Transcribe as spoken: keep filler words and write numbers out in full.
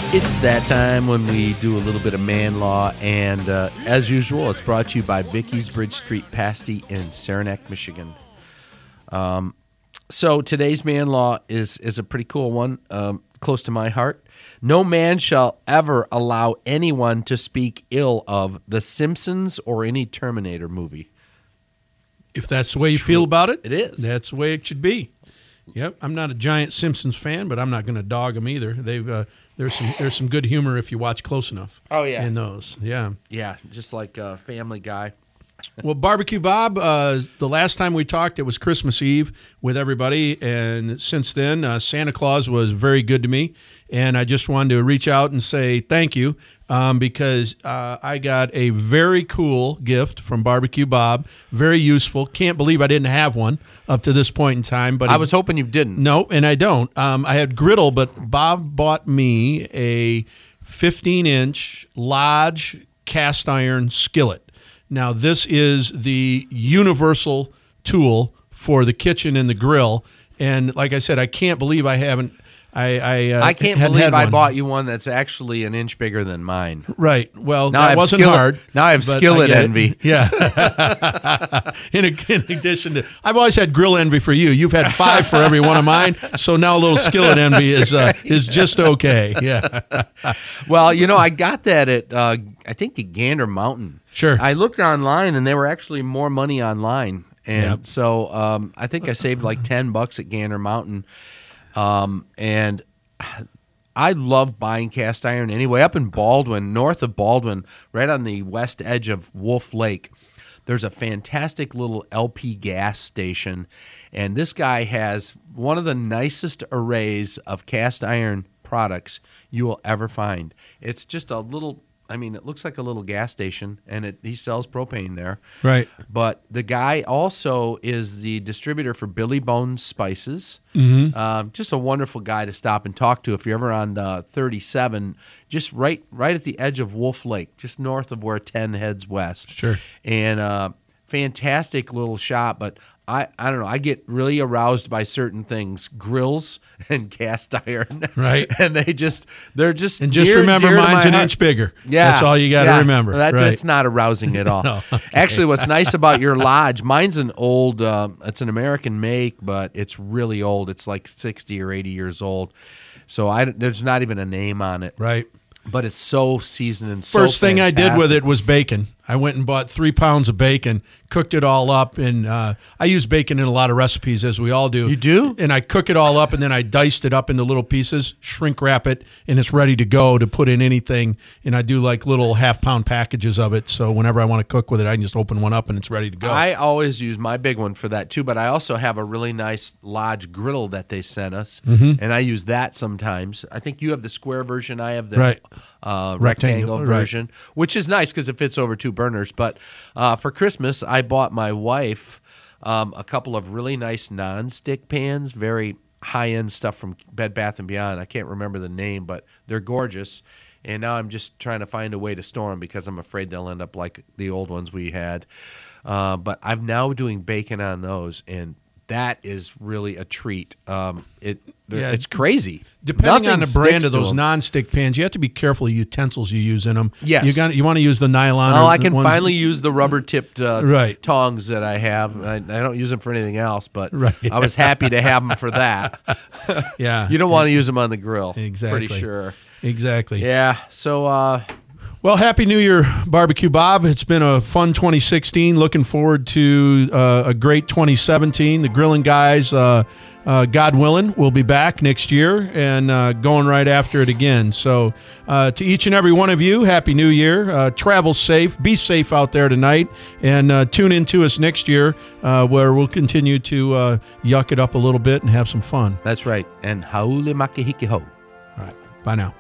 It's that time when we do a little bit of man law, and uh, as usual, it's brought to you by Vicky's Bridge Street Pasty in Saranac, Michigan. Um, so today's man law is is a pretty cool one, um, close to my heart. No man shall ever allow anyone to speak ill of The Simpsons or any Terminator movie. If that's the way you feel about it, it is. That's the way it should be. Yep, I'm not a giant Simpsons fan, but I'm not going to dog them either. They've uh, there's some there's some good humor if you watch close enough. Oh yeah, in those, yeah, yeah, just like uh, Family Guy. Well, Barbecue Bob, uh, the last time we talked, it was Christmas Eve with everybody, and since then, uh, Santa Claus was very good to me, and I just wanted to reach out and say thank you um, because uh, I got a very cool gift from Barbecue Bob, very useful. Can't believe I didn't have one up to this point in time. But I it, was hoping you didn't. No, and I don't. Um, I had griddle, but Bob bought me a fifteen-inch Lodge cast iron skillet. Now, this is the universal tool for the kitchen and the grill. And like I said, I can't believe I haven't. I I, uh, I can't hadn't believe had I one. bought you one that's actually an inch bigger than mine. Right. Well, Now I that have wasn't skillet- hard. now I have but skillet get it. envy. Yeah. in, in addition to, I've always had grill envy for you. You've had five for every one of mine. So now a little skillet envy is uh, is just okay. Yeah. Well, you know, I got that at, uh, I think, at Gander Mountain. Sure. I looked online, and they were actually more money online. And Yep. so um, I think I saved like ten bucks at Gander Mountain. Um, and I love buying cast iron anyway. Up in Baldwin, north of Baldwin, right on the west edge of Wolf Lake, there's a fantastic little L P gas station. And this guy has one of the nicest arrays of cast iron products you will ever find. It's just a little, I mean, it looks like a little gas station, and it, he sells propane there. Right. But the guy also is the distributor for Billy Bones Spices. Mm-hmm. Um, just a wonderful guy to stop and talk to if you're ever on uh, thirty-seven, just right right at the edge of Wolf Lake, just north of where ten heads west. Sure. And uh, fantastic little shop, but I, I don't know, I get really aroused by certain things, grills and cast iron. Right. And they just, they're just And just near, remember, dear to mine's my an heart. inch bigger. Yeah. That's all you got to yeah. remember. That's, right. that's not arousing at all. No, okay. Actually, what's nice about your Lodge, mine's an old, uh, it's an American make, but it's really old. It's like sixty or eighty years old. So I, there's not even a name on it. Right. But it's so seasoned and so First thing I did with fantastic. it was bacon. I went and bought three pounds of bacon, cooked it all up, and uh, I use bacon in a lot of recipes, as we all do. You do? And I cook it all up, and then I diced it up into little pieces, shrink wrap it, and it's ready to go to put in anything. And I do like little half-pound packages of it, so whenever I want to cook with it, I can just open one up, and it's ready to go. I always use my big one for that too, but I also have a really nice Lodge griddle that they sent us, Mm-hmm. and I use that sometimes. I think you have the square version, I have the Right. uh, Rectangle, rectangle right. version, which is nice because it fits over two burners. But uh, for Christmas, I bought my wife um, a couple of really nice non-stick pans, very high-end stuff from Bed Bath and Beyond. I can't remember the name, but they're gorgeous. And now I'm just trying to find a way to store them because I'm afraid they'll end up like the old ones we had. Uh, but I'm now doing bacon on those, and that is really a treat. Um, it Yeah. It's crazy. Depending Nothing on the brand sticks of to those 'em. non-stick pans, you have to be careful of the utensils you use in them. Yes. You got you want to use the nylon. Oh, or I the can ones- finally use the rubber-tipped uh, Right. tongs that I have. I, I don't use them for anything else, but Right. I was happy to have them for that. Yeah. You don't want to use them on the grill. Exactly. Pretty sure. Exactly. Yeah. So, uh, Well, Happy New Year, Barbecue Bob. It's been a fun twenty sixteen. Looking forward to uh, a great twenty seventeen. The Grilling Guys, uh, uh, God willing, will be back next year and uh, going right after it again. So uh, to each and every one of you, Happy New Year. Uh, travel safe. Be safe out there tonight. And uh, tune in to us next year uh, where we'll continue to uh, yuck it up a little bit and have some fun. that's right. And haule makahiki ho. All right. Bye now.